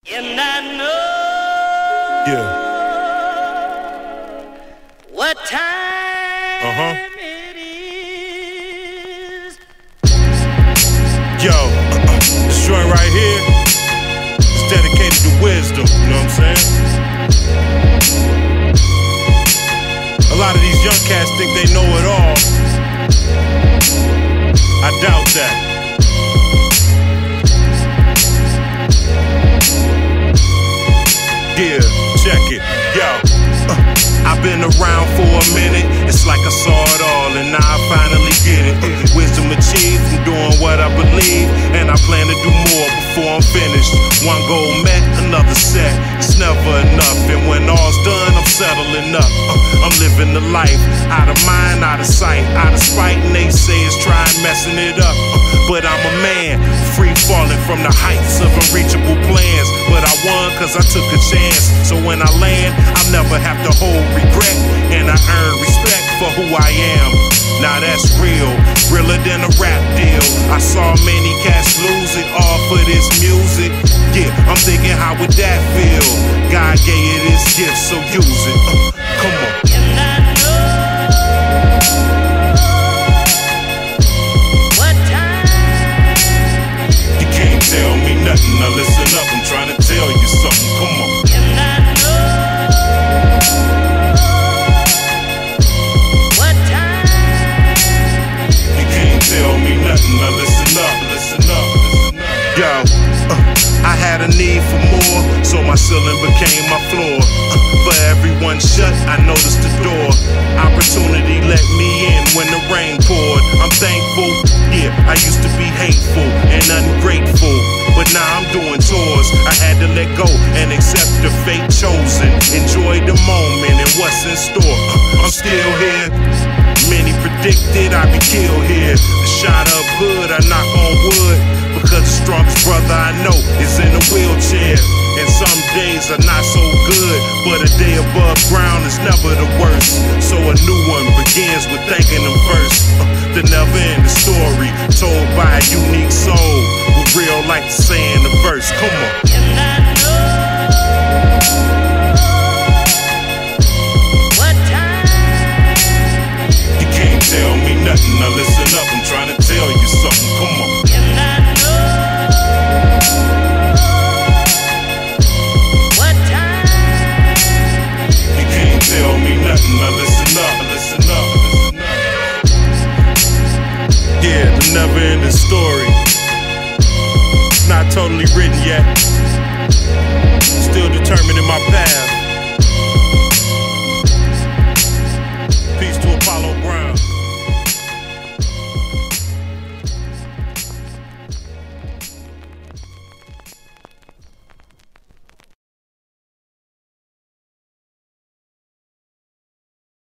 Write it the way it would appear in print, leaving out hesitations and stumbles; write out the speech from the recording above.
And I know what time it is. Yo, this joint right here is dedicated to wisdom, you know what I'm saying? A lot of these young cats think they know it all. I doubt that. Yeah, check it, yo. I've been around for a minute, it's like I saw it all, and now I finally get it. Wisdom achieved from doing what I believe, and I plan to do more before I'm finished. One goal met, another set, it's never enough, and when all's done, I'm settling up. I'm living the life, out of mind, out of sight, out of spite, and they say it's trying messing it up. But I'm a man, free falling from the heights of unreachable plans. But I won cause I took a chance, so when I land, I'll never have to hold regret, and I earn respect for who I am. Now that's real, realer than a rap deal. I saw many cats lose it all for this music. Yeah, I'm thinking how would that feel? God gave you this gift, so use it. Come on. And I know what time. You can't tell me nothing, now listen up, I'm trying to tell you something, come on. And I know what time. You can't tell me nothing, now listen up, listen up, listen up. Yo, I had a need for more, so my ceiling became my floor. For everyone shut, I noticed the door. Opportunity let me in when the rain poured. I'm thankful, yeah, I used to be hateful and ungrateful, but now I'm doing tours. I had to let go and accept the fate chosen. Enjoy the moment and what's in store. I'm still here. Many predicted I'd be killed here. A shot up hood, I knock on wood, because the strongest brother I know is in a wheelchair. And some days are not so good, but a day above ground is never the worst. So a new one begins with thanking him first. The never-ending story told by a unique soul, with real life to say in the verse. Come on.